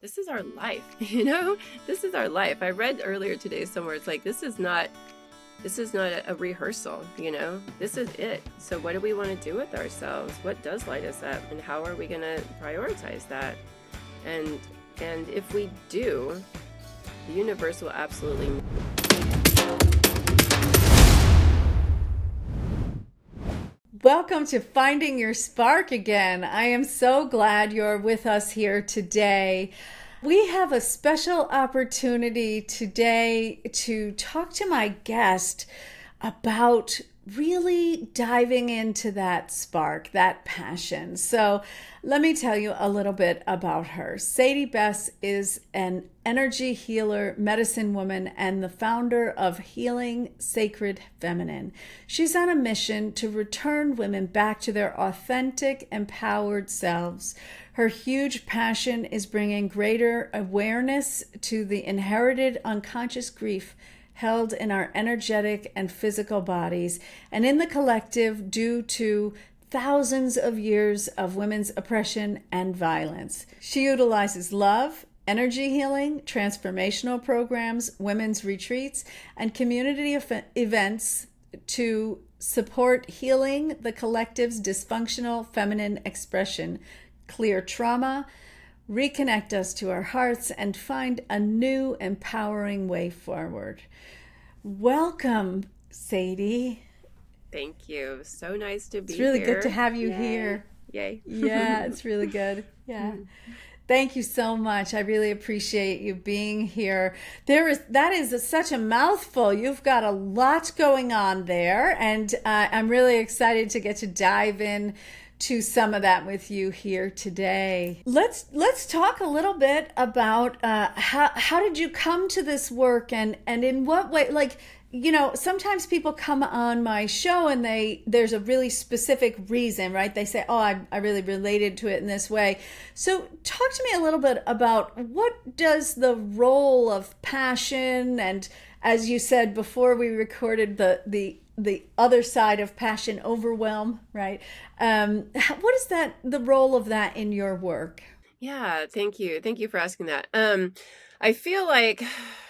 this is our life, you know? This is our life. I read earlier today somewhere, it's like, this is not a rehearsal, you know? This is it. So what do we want to do with ourselves? What does light us up? And how are we going to prioritize that? And if we do, the universe will absolutely... Welcome to Finding Your Spark again. I am so glad you're with us here today. We have a special opportunity today to talk to my guest about really diving into that spark, that passion. So let me tell you a little bit about her. Sadie Bess is an energy healer, medicine woman, and the founder of Healing Sacred Feminine. She's on a mission to return women back to their authentic, empowered selves. Her huge passion is bringing greater awareness to the inherited unconscious grief held in our energetic and physical bodies, and in the collective due to thousands of years of women's oppression and violence. She utilizes love, energy healing, transformational programs, women's retreats, and community events to support healing the collective's dysfunctional feminine expression, clear trauma, reconnect us to our hearts, and find a new empowering way forward. Welcome, Sadie. Thank you. So nice to be here. It's really here. Good to have you Yay. here. Yay. Yeah, it's really good. Yeah. Thank you so much. I really appreciate you being here. That is such a mouthful. You've got a lot going on there, and I'm really excited to get to dive in to some of that with you here today. Let's talk a little bit about how did you come to this work, and in what way? Like, you know, sometimes people come on my show and there's a really specific reason, right? They say, oh, I really related to it in this way. So talk to me a little bit about what does the role of passion, and as you said before we recorded, the other side of passion, overwhelm, right? What is the role of that in your work? Yeah, thank you. Thank you for asking that. I feel like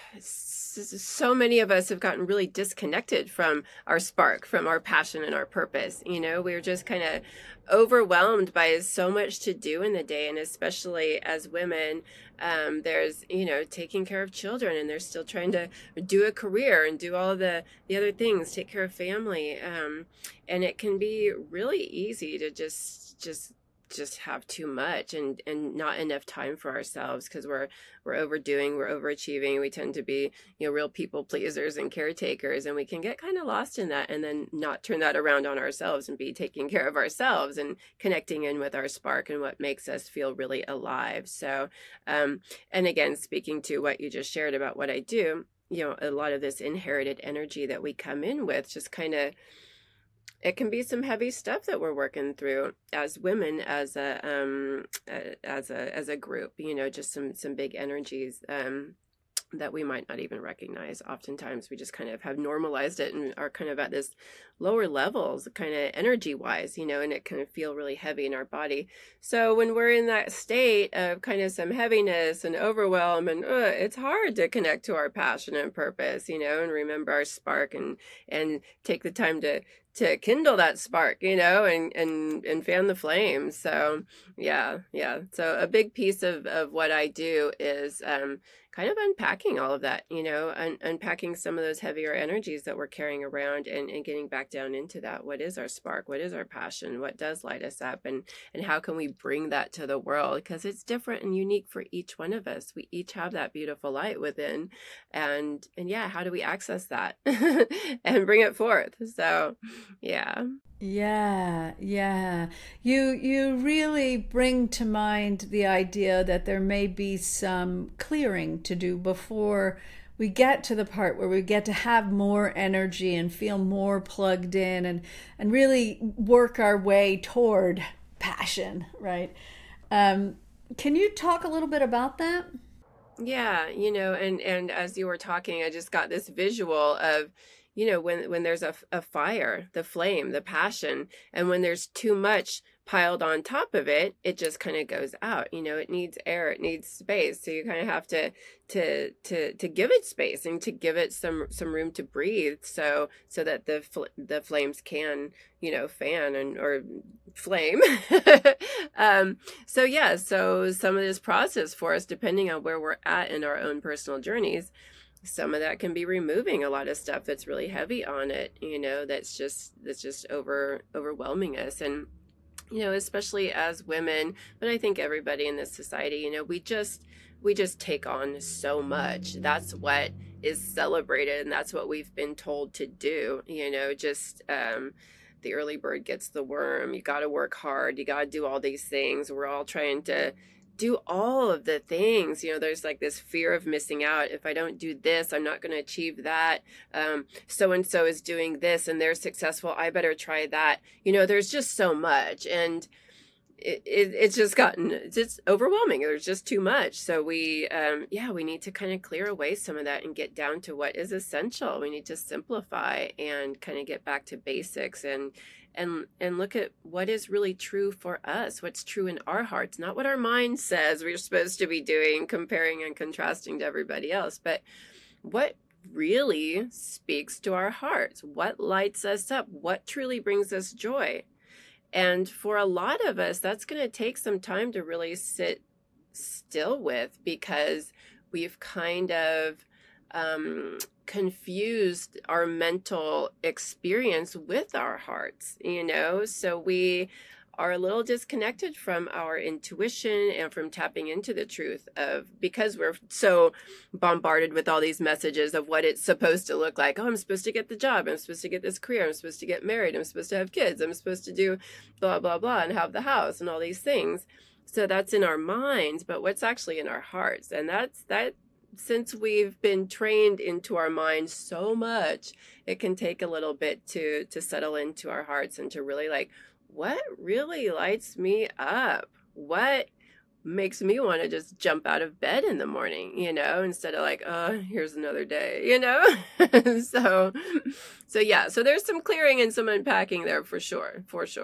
so many of us have gotten really disconnected from our spark, from our passion and our purpose. You know, we're just kind of overwhelmed by so much to do in the day. And especially as women, there's, you know, taking care of children, and they're still trying to do a career and do all the other things, take care of family. And it can be really easy to just have too much and not enough time for ourselves, because we're overdoing, we're overachieving. We tend to be, you know, real people pleasers and caretakers, and we can get kind of lost in that and then not turn that around on ourselves and be taking care of ourselves and connecting in with our spark and what makes us feel really alive. So, and again, speaking to what you just shared about what I do, you know, a lot of this inherited energy that we come in with just kind of, it can be some heavy stuff that we're working through as women, as a group, you know, just some big energies that we might not even recognize. Oftentimes we just kind of have normalized it and are kind of at this lower levels, kind of energy wise, you know, and it can feel really heavy in our body. So when we're in that state of kind of some heaviness and overwhelm, and it's hard to connect to our passion and purpose, you know, and remember our spark and take the time to kindle that spark, you know, and fan the flames. So yeah. So a big piece of what I do is kind of unpacking all of that, you know, unpacking some of those heavier energies that we're carrying around, and getting back down into that. What is our spark? What is our passion? What does light us up? And how can we bring that to the world? Because it's different and unique for each one of us. We each have that beautiful light within, and yeah, how do we access that and bring it forth? So yeah. You really bring to mind the idea that there may be some clearing to do before we get to the part where we get to have more energy and feel more plugged in, and really work our way toward passion, right? Can you talk a little bit about that? Yeah, you know, and as you were talking, I just got this visual of, you know, when there's a fire, the flame, the passion, and when there's too much piled on top of it, it just kind of goes out. It needs air, it needs space. So you kind of have to give it space and to give it some room to breathe, so that the flames can, fan or flame. So some of this process for us, depending on where we're at in our own personal journeys, some of that can be removing a lot of stuff that's really heavy on it, that's just overwhelming us. And especially as women, but I think everybody in this society, we just take on so much. That's what is celebrated, and that's what we've been told to do. The early bird gets the worm. You got to work hard. You got to do all these things. We're all trying to do all of the things. There's like this fear of missing out. If I don't do this, I'm not going to achieve that. So and so is doing this and they're successful, I better try that. There's just so much, and it's just overwhelming. There's just too much. So we need to kind of clear away some of that and get down to what is essential. We need to simplify and kind of get back to basics and look at what is really true for us, what's true in our hearts, not what our mind says we're supposed to be doing, comparing and contrasting to everybody else, but what really speaks to our hearts, what lights us up, what truly brings us joy. And for a lot of us, that's going to take some time to really sit still with, because we've kind of confused our mental experience with our hearts, so we are a little disconnected from our intuition and from tapping into the truth because we're so bombarded with all these messages of what it's supposed to look like. Oh, I'm supposed to get the job. I'm supposed to get this career. I'm supposed to get married. I'm supposed to have kids. I'm supposed to do blah, blah, blah, and have the house and all these things. So that's in our minds, but what's actually in our hearts? And that since we've been trained into our minds so much, it can take a little bit to settle into our hearts and to really like, what really lights me up? What makes me want to just jump out of bed in the morning, instead of like, oh, here's another day, so there's some clearing and some unpacking there for sure.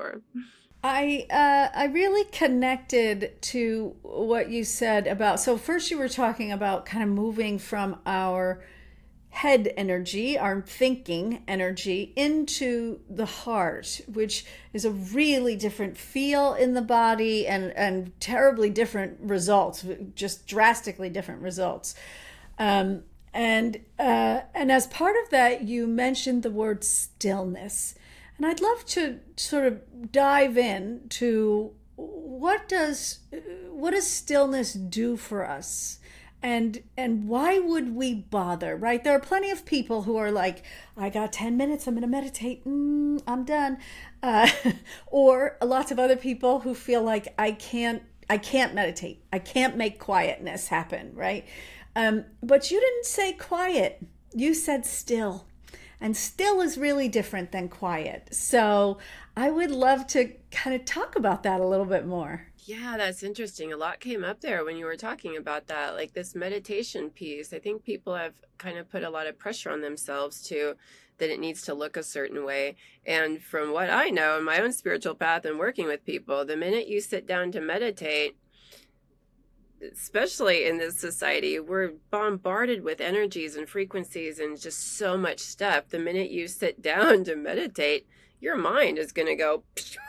I really connected to what you said about, so first you were talking about kind of moving from our head energy, our thinking energy, into the heart, which is a really different feel in the body and terribly different results, just drastically different results. And as part of that, you mentioned the word stillness. And I'd love to sort of dive in to what does stillness do for us? And why would we bother, right? There are plenty of people who are like, I got 10 minutes, I'm going to meditate, I'm done. Or lots of other people who feel like I can't meditate. I can't make quietness happen, right? But you didn't say quiet. You said still. And still is really different than quiet. So I would love to kind of talk about that a little bit more. Yeah, that's interesting. A lot came up there when you were talking about that, like this meditation piece. I think people have kind of put a lot of pressure on themselves that it needs to look a certain way. And from what I know in my own spiritual path and working with people, the minute you sit down to meditate, especially in this society, we're bombarded with energies and frequencies and just so much stuff. The minute you sit down to meditate, your mind is going to go,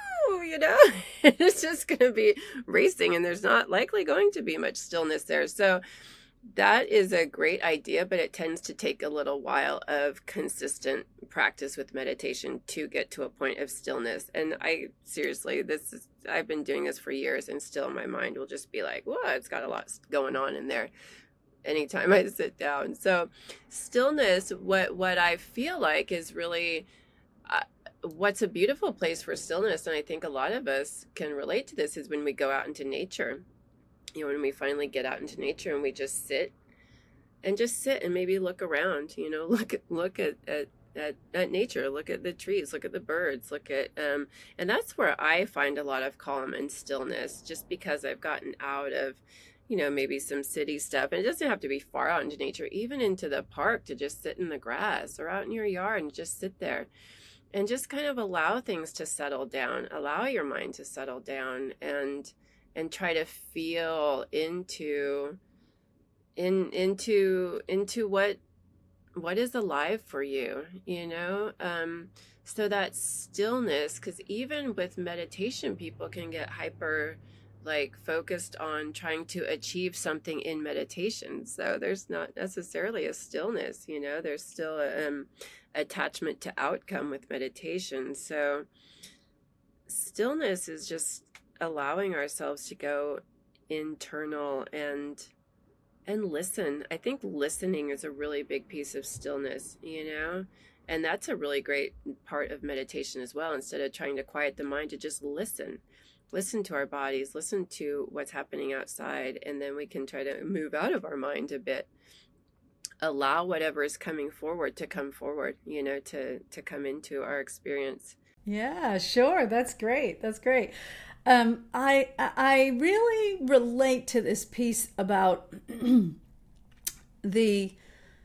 it's just going to be racing, and there's not likely going to be much stillness there. So that is a great idea, but it tends to take a little while of consistent practice with meditation to get to a point of stillness. And I've been doing this for years, and still my mind will just be like, whoa, it's got a lot going on in there anytime I sit down. So stillness, what I feel like is really what's a beautiful place for stillness, and I think a lot of us can relate to this, is when we go out into nature. When we finally get out into nature and we just sit and maybe look around, look at nature, look at the trees, look at the birds, look at, and that's where I find a lot of calm and stillness, just because I've gotten out of, maybe some city stuff. And it doesn't have to be far out into nature, even into the park, to just sit in the grass or out in your yard and just sit there. and just kind of allow things to settle down, allow your mind to settle down, and try to feel into what is alive for you, so that stillness, because even with meditation, people can get hyper like focused on trying to achieve something in meditation. So there's not necessarily a stillness, there's still attachment to outcome with meditation. So stillness is just allowing ourselves to go internal and listen. I think listening is a really big piece of stillness, and that's a really great part of meditation as well. Instead of trying to quiet the mind, to just listen to our bodies, listen to what's happening outside, and then we can try to move out of our mind a bit, allow whatever is coming forward to come forward, to come into our experience. Yeah, sure. That's great. That's great. I really relate to this piece about the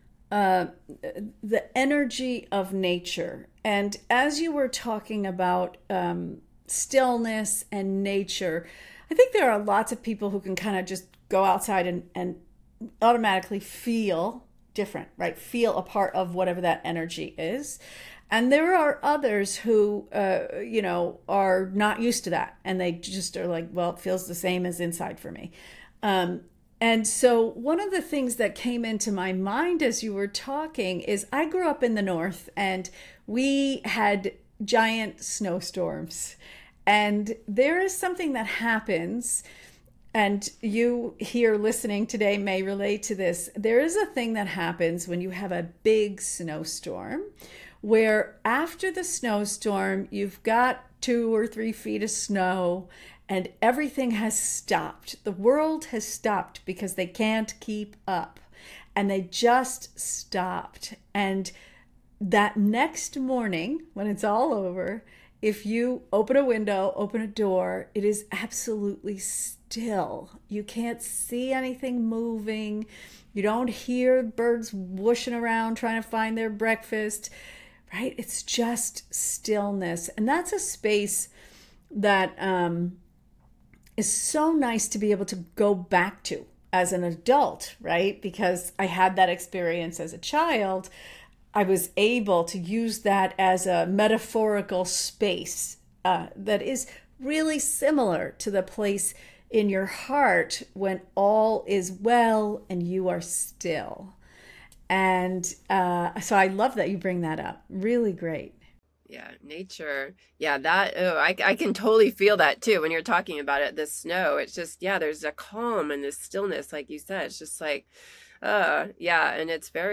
the energy of nature. And as you were talking about stillness and nature, I think there are lots of people who can kind of just go outside and automatically feel different, right? Feel a part of whatever that energy is. And there are others who, are not used to that. And they just are like, well, it feels the same as inside for me. And so one of the things that came into my mind as you were talking is I grew up in the North and we had giant snowstorms. And there is something that happens, and you here listening today may relate to this. There is a thing that happens when you have a big snowstorm, where after the snowstorm, you've got 2 or 3 feet of snow and everything has stopped. The world has stopped because they can't keep up, and they just stopped. And that next morning, when it's all over, if you open a window, open a door, it is absolutely still. You can't see anything moving. You don't hear birds whooshing around trying to find their breakfast, right? It's just stillness. And that's a space that is so nice to be able to go back to as an adult, right? Because I had that experience as a child. I was able to use that as a metaphorical space that is really similar to the place in your heart when all is well and you are still. And so I love that you bring that up. Really great. Yeah, nature. Yeah, I can totally feel that too when you're talking about it. The snow, it's just, yeah, there's a calm and this stillness, like you said. It's just like, yeah, and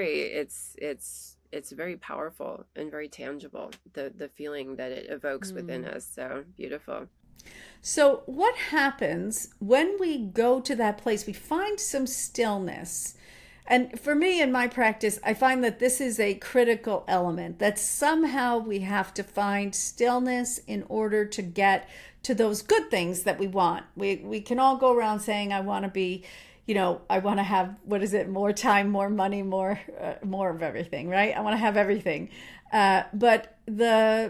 it's very powerful and very tangible, the feeling that it evokes within us. So beautiful. So what happens when we go to that place? We find some stillness. And for me, in my practice, I find that this is a critical element, that somehow we have to find stillness in order to get to those good things that we want. We can all go around saying, I want to be, I want to have, what is it, more time, more money, more of everything, right? I want to have everything. But the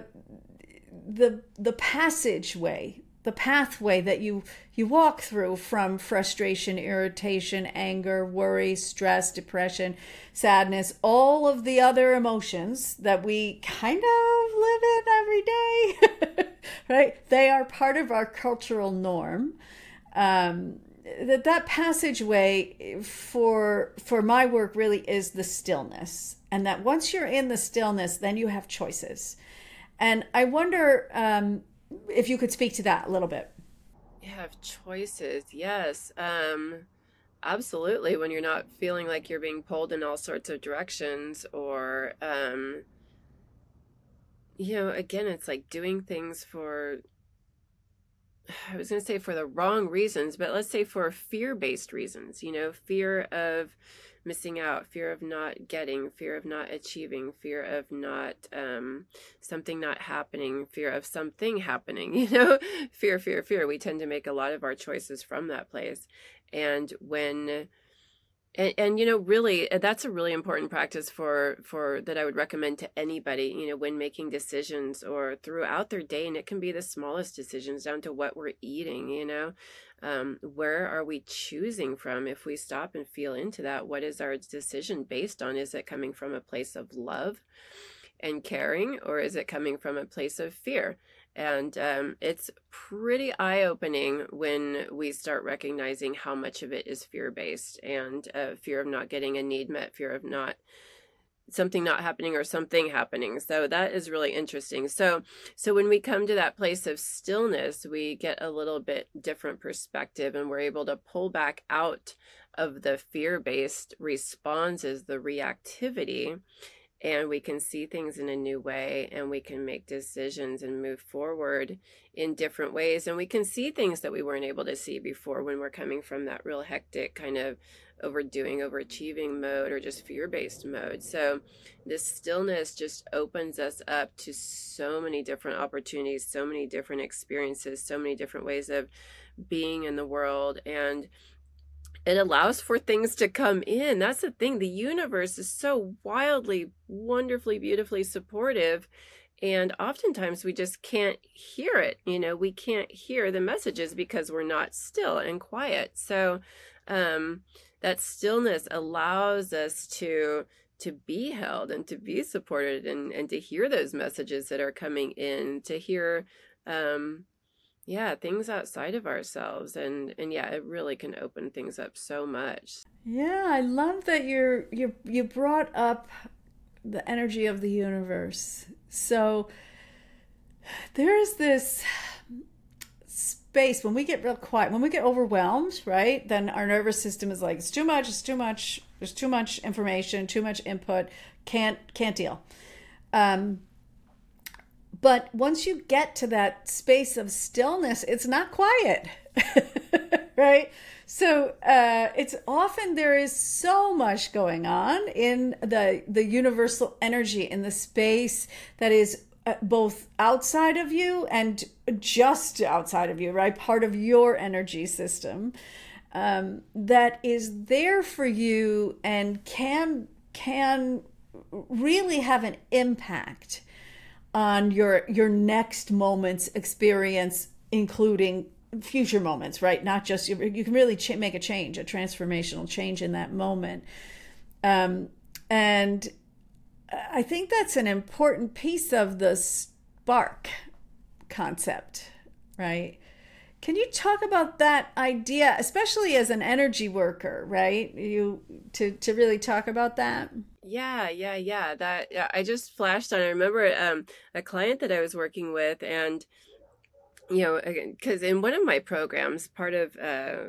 passageway, the pathway that you walk through from frustration, irritation, anger, worry, stress, depression, sadness, all of the other emotions that we kind of live in every day, right? They are part of our cultural norm. That passageway for my work really is the stillness. And that once you're in the stillness, then you have choices. And I wonder if you could speak to that a little bit. You have choices. Yes. Absolutely. When you're not feeling like you're being pulled in all sorts of directions, or, again, it's like doing things for, I was going to say for the wrong reasons, but let's say for fear-based reasons, fear of missing out, fear of not getting, fear of not achieving, fear of not something not happening, fear of something happening, fear. We tend to make a lot of our choices from that place. And when And really, that's a really important practice for that I would recommend to anybody, when making decisions or throughout their day. And it can be the smallest decisions down to what we're eating. Where are we choosing from? If we stop and feel into that, what is our decision based on? Is it coming from a place of love and caring, or is it coming from a place of fear? And it's pretty eye-opening when we start recognizing how much of it is fear-based, and fear of not getting a need met, fear of something not happening or something happening. So that is really interesting. So when we come to that place of stillness, we get a little bit different perspective, and we're able to pull back out of the fear-based responses, the reactivity, and we can see things in a new way, and we can make decisions and move forward in different ways. And we can see things that we weren't able to see before when we're coming from that real hectic kind of overdoing, overachieving mode, or just fear-based mode. So this stillness just opens us up to so many different opportunities, so many different experiences, so many different ways of being in the world. And it allows for things to come in. That's the thing. The universe is so wildly, wonderfully, beautifully supportive. And oftentimes we just can't hear it. We can't hear the messages because we're not still and quiet. So that stillness allows us to be held and to be supported, and to hear those messages that are coming in, to hear things outside of ourselves. And yeah, it really can open things up so much. Yeah, I love that you brought up the energy of the universe. So there is this space when we get real quiet, when we get overwhelmed, right? Then our nervous system is like, it's too much, there's too much information, too much input, can't deal. But once you get to that space of stillness, it's not quiet, right? So it's often there is so much going on in the universal energy, in the space that is both outside of you and just outside of you, right? Part of your energy system that is there for you and can really have an impact on your next moment's experience, including future moments, right? Not just, you can really make a change, a transformational change in that moment. And I think that's an important piece of the spark concept, right? Can you talk about that idea, especially as an energy worker, right? To really talk about that? Yeah. I just flashed on. I remember a client that I was working with, and because in one of my programs, part of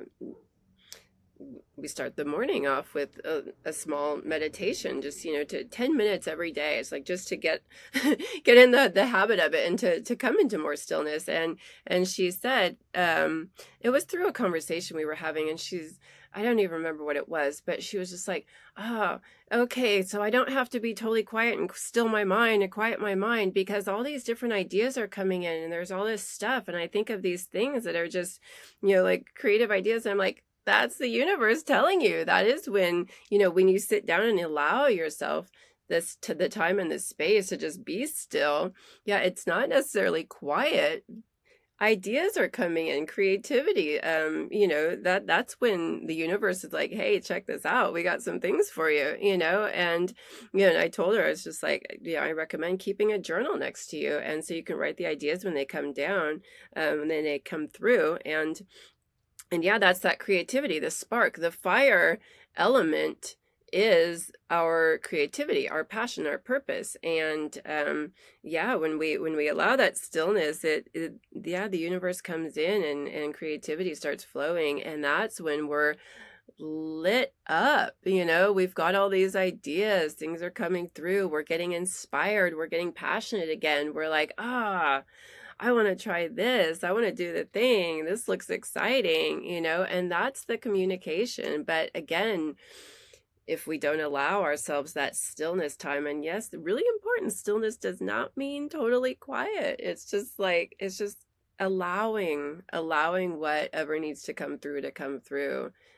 we start the morning off with a small meditation, just to 10 minutes every day. It's like just to get in the habit of it, and to come into more stillness. And she said, it was through a conversation we were having, and I don't even remember what it was, but she was just like, oh, okay, so I don't have to be totally quiet and still my mind and quiet my mind, because all these different ideas are coming in, and there's all this stuff. And I think of these things that are just, like creative ideas. And I'm like, that's the universe telling you. That is when you sit down and allow yourself to the time and the space to just be still. Yeah, it's not necessarily quiet. Ideas are coming in, creativity. That's when the universe is like, hey, check this out. We got some things for you, and I told her, I was just like, I recommend keeping a journal next to you. And so you can write the ideas when they come down, and then they come through. And yeah, that's that creativity, the spark, the fire element is our creativity, our passion, our purpose. And when we allow that stillness, the universe comes in, and creativity starts flowing. And that's when we're lit up. We've got all these ideas, things are coming through, we're getting inspired, we're getting passionate again. We're like, I want to try this. I want to do the thing. This looks exciting, and that's the communication. But again, if we don't allow ourselves that stillness time, and yes, the really important, stillness does not mean totally quiet. It's just allowing whatever needs to come through,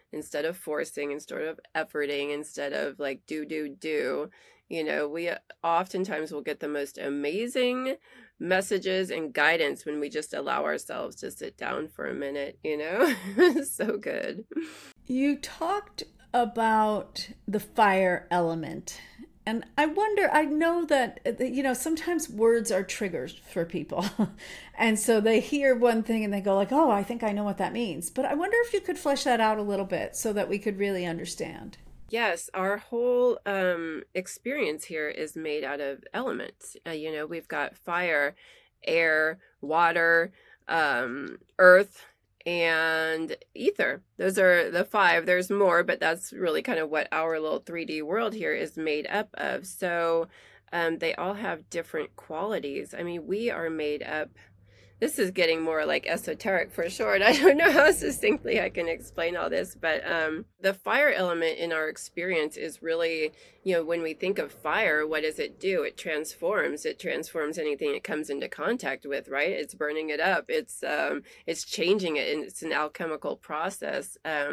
instead of forcing, instead of efforting, instead of like do. We oftentimes will get the most amazing messages and guidance when we just allow ourselves to sit down for a minute. So good. You talked about the fire element. And I wonder, I know that, sometimes words are triggers for people. And so they hear one thing and they go like, oh, I think I know what that means. But I wonder if you could flesh that out a little bit so that we could really understand. Yes, our whole experience here is made out of elements. We've got fire, air, water, earth, and ether. Those are the five. There's more, but that's really kind of what our little 3D world here is made up of. So they all have different qualities. I mean, we are made up. This is getting more like esoteric for sure. And I don't know how succinctly I can explain all this, but the fire element in our experience is really, when we think of fire, what does it do? It transforms. It transforms anything it comes into contact with, right? It's burning it up. It's changing it, and it's an alchemical process.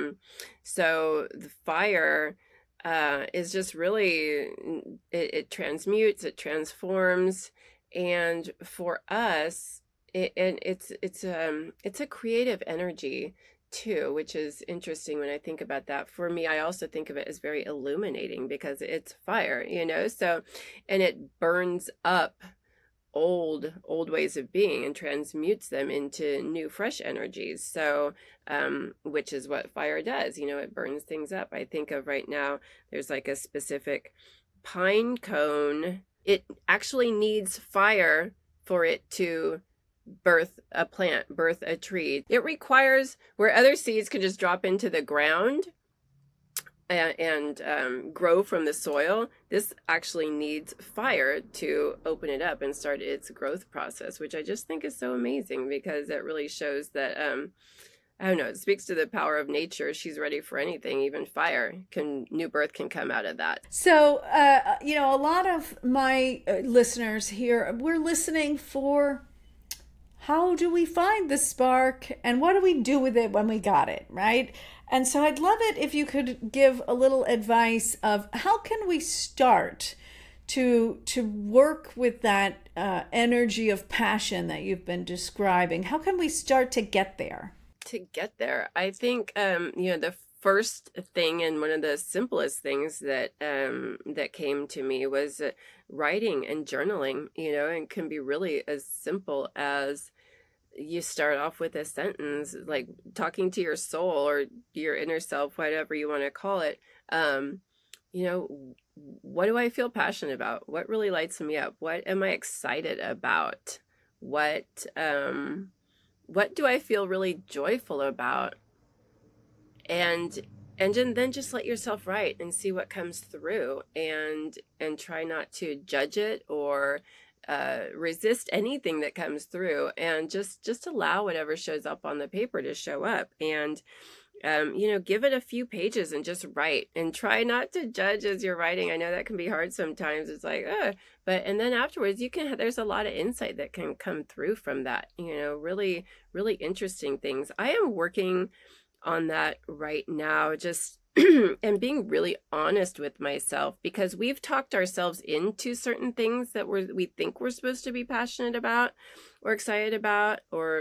So the fire is just really, it transmutes, it transforms, and for us, it's a creative energy too, which is interesting when I think about that. For me, I also think of it as very illuminating because it's fire, so, and it burns up old ways of being and transmutes them into new, fresh energies. So, which is what fire does, it burns things up. I think of right now, there's like a specific pine cone. It actually needs fire for it to birth a plant, birth a tree. It requires, where other seeds can just drop into the ground and grow from the soil, this actually needs fire to open it up and start its growth process, which I just think is so amazing because it really shows that, I don't know, it speaks to the power of nature. She's ready for anything, even fire. New birth can come out of that. So, a lot of my listeners here, we're listening for how do we find the spark and what do we do with it when we got it, right? And so I'd love it if you could give a little advice of how can we start to work with that energy of passion that you've been describing. How can we start to get there? To get there, I think the first thing and one of the simplest things that came to me was writing and journaling. And can be really as simple as you start off with a sentence, like talking to your soul or your inner self, whatever you want to call it. What do I feel passionate about? What really lights me up? What am I excited about? What do I feel really joyful about? And then just let yourself write and see what comes through, and try not to judge it or resist anything that comes through, and just allow whatever shows up on the paper to show up, and give it a few pages and just write, and try not to judge as you're writing. I know that can be hard sometimes. It's like, and then afterwards there's a lot of insight that can come through from that, really, really interesting things. I am working on that right now, just and being really honest with myself, because we've talked ourselves into certain things that we think we're supposed to be passionate about or excited about, or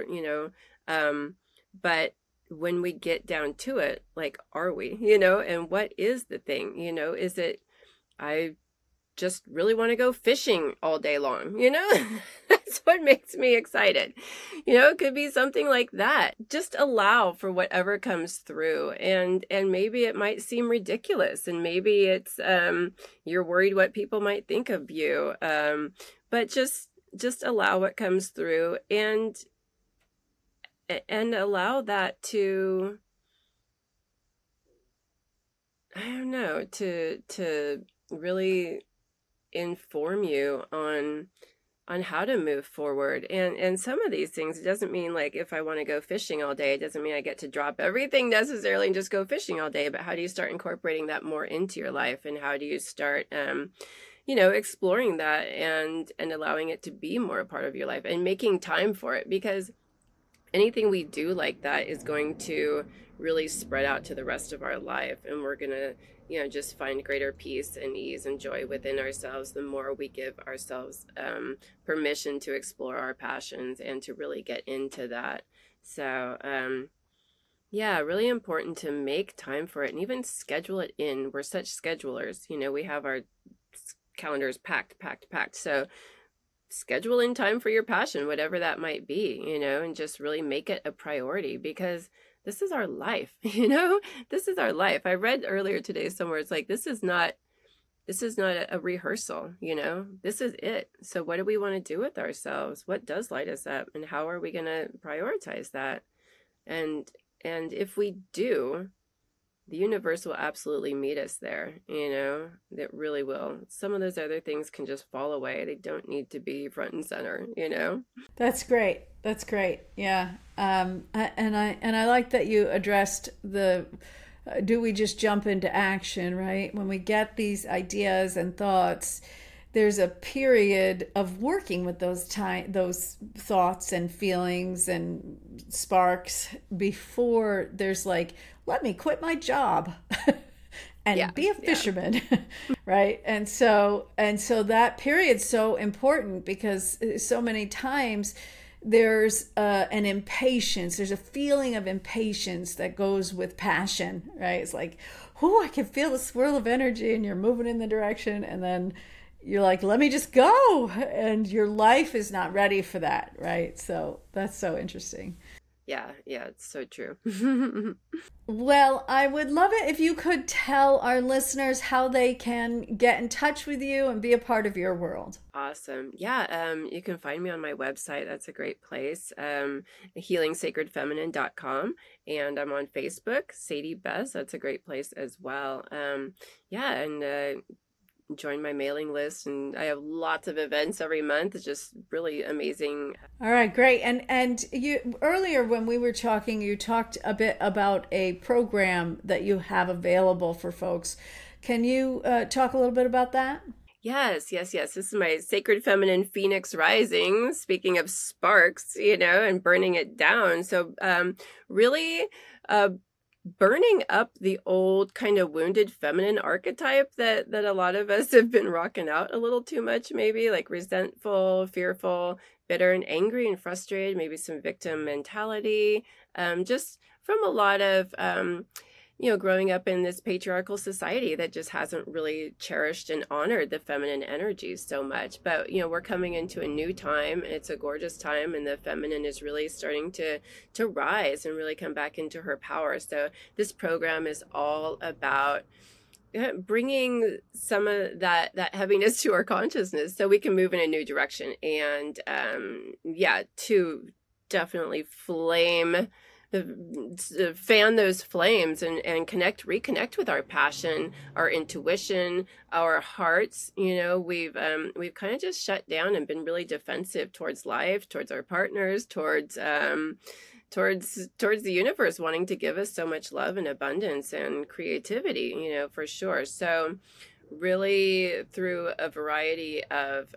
but when we get down to it, like, are we, and what is the thing, is it, I just really want to go fishing all day long, that's what makes me excited. It could be something like that. Just allow for whatever comes through, and maybe it might seem ridiculous, and maybe it's you're worried what people might think of you, but just allow what comes through, and allow that to, I don't know, to really inform you on how to move forward. And some of these things, it doesn't mean like if I want to go fishing all day, it doesn't mean I get to drop everything necessarily and just go fishing all day. But how do you start incorporating that more into your life, and how do you start exploring that and allowing it to be more a part of your life and making time for it? Because anything we do like that is going to really spread out to the rest of our life, and we're going to, just find greater peace and ease and joy within ourselves the more we give ourselves permission to explore our passions and to really get into that. So yeah, really important to make time for it and even schedule it in. We're such schedulers. We have our calendars packed, packed, packed. So schedule in time for your passion, whatever that might be, and just really make it a priority, because this is our life, this is our life. I read earlier today somewhere, it's like, this is not a rehearsal, this is it. So what do we want to do with ourselves? What does light us up, and how are we going to prioritize that? And if we do, the universe will absolutely meet us there, it really will. Some of those other things can just fall away. They don't need to be front and center, That's great. That's great. Yeah. And I like that you addressed do we just jump into action, right? When we get these ideas and thoughts, there's a period of working with those thoughts and feelings and sparks before there's like, let me quit my job and be a fisherman. Right. And so that period's so important, because so many times there's an impatience. There's a feeling of impatience that goes with passion, right? It's like, oh, I can feel the swirl of energy, and you're moving in the direction, and then you're like, let me just go. And your life is not ready for that, right? So that's so interesting. Yeah, it's so true. Well, I would love it if you could tell our listeners how they can get in touch with you and be a part of your world. Awesome. Yeah, you can find me on my website. That's a great place, healingsacredfeminine.com. And I'm on Facebook, Sadie Bess. That's a great place as well. Join my mailing list, and I have lots of events every month. It's just really amazing. All right, great. And you earlier when we were talking, you talked a bit about a program that you have available for folks. Can you talk a little bit about that? Yes. This is my Sacred Feminine Phoenix Rising. Speaking of sparks, and burning it down. So really burning up the old kind of wounded feminine archetype that a lot of us have been rocking out a little too much, maybe like resentful, fearful, bitter and angry and frustrated, maybe some victim mentality, just from a lot of growing up in this patriarchal society that just hasn't really cherished and honored the feminine energies so much. But, we're coming into a new time. It's a gorgeous time, and the feminine is really starting to rise and really come back into her power. So this program is all about bringing some of that heaviness to our consciousness so we can move in a new direction. And to definitely fan those flames and reconnect with our passion, our intuition, our hearts. We've kind of just shut down and been really defensive towards life, towards our partners, towards the universe wanting to give us so much love and abundance and creativity, for sure. So really through a variety of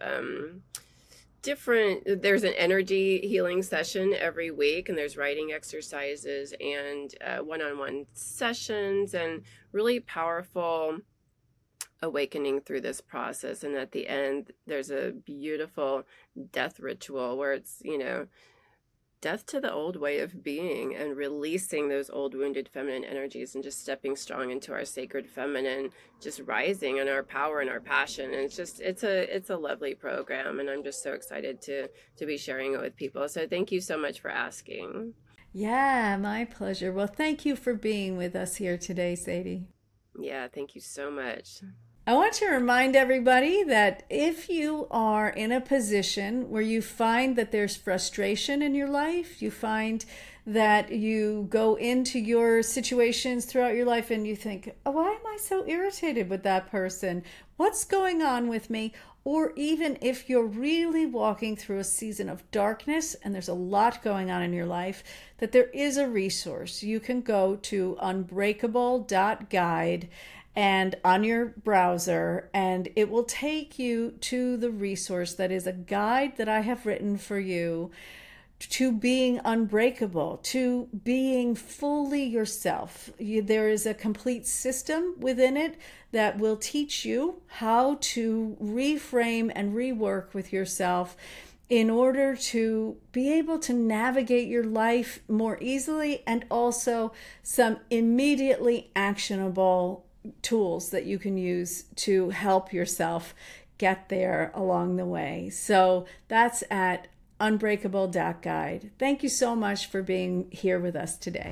there's an energy healing session every week, and there's writing exercises and one-on-one sessions, and really powerful awakening through this process. And at the end, there's a beautiful death ritual where it's, death to the old way of being and releasing those old wounded feminine energies and just stepping strong into our sacred feminine, just rising in our power and our passion. And it's a lovely program, and I'm just so excited to be sharing it with people. So thank you so much for asking. Yeah, my pleasure. Well, thank you for being with us here today, Sadie. Yeah, thank you so much. I want to remind everybody that if you are in a position where you find that there's frustration in your life, you find that you go into your situations throughout your life and you think, oh, why am I so irritated with that person? What's going on with me? Or even if you're really walking through a season of darkness and there's a lot going on in your life, that there is a resource. You can go to unbreakable.guide and on your browser, and it will take you to the resource that is a guide that I have written for you to being unbreakable, to being fully yourself. There is a complete system within it that will teach you how to reframe and rework with yourself in order to be able to navigate your life more easily, and also some immediately actionable tools that you can use to help yourself get there along the way. So that's at unbreakable.guide. Thank you so much for being here with us today.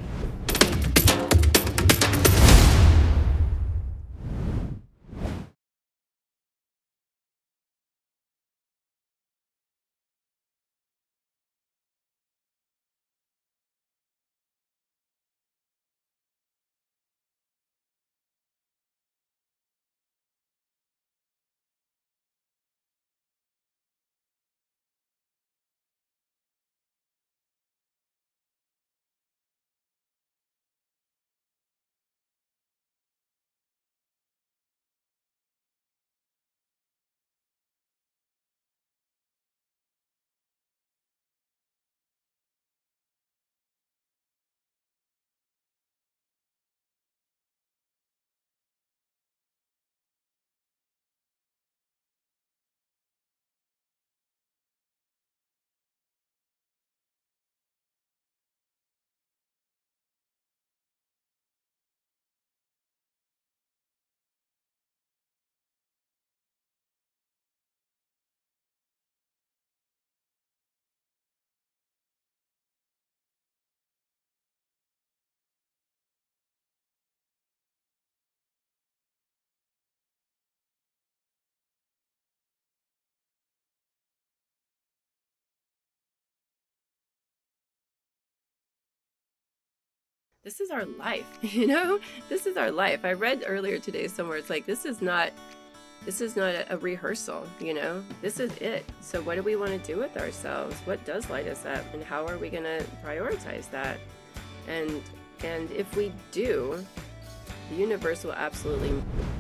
This is our life, you know? This is our life. I read earlier today somewhere, it's like, this is not a rehearsal, you know? This is it. So what do we want to do with ourselves? What does light us up? And how are we going to prioritize that? And if we do, the universe will absolutely...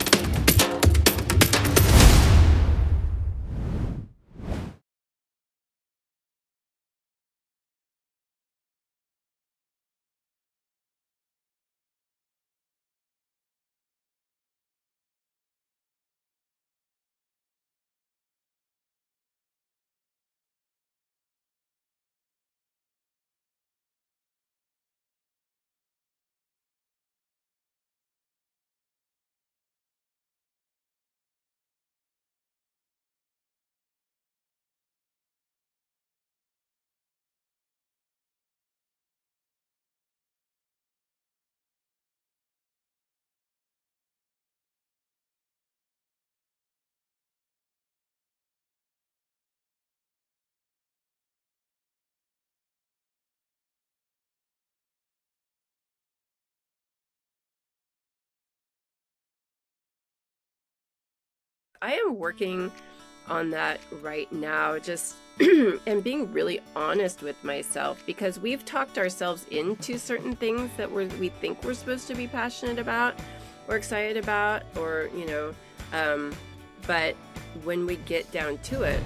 I am working on that right now, just and being really honest with myself, because we've talked ourselves into certain things that we think we're supposed to be passionate about or excited about, or, you know, but when we get down to it,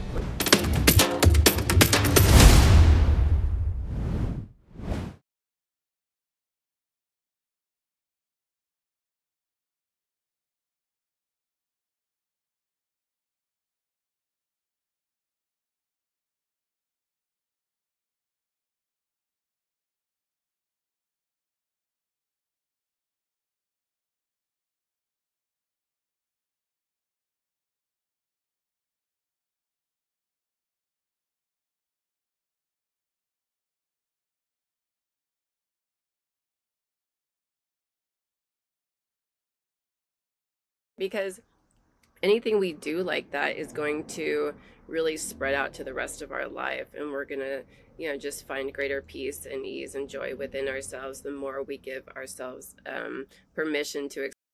because anything we do like that is going to really spread out to the rest of our life, and we're going to, you know, just find greater peace and ease and joy within ourselves the more we give ourselves permission to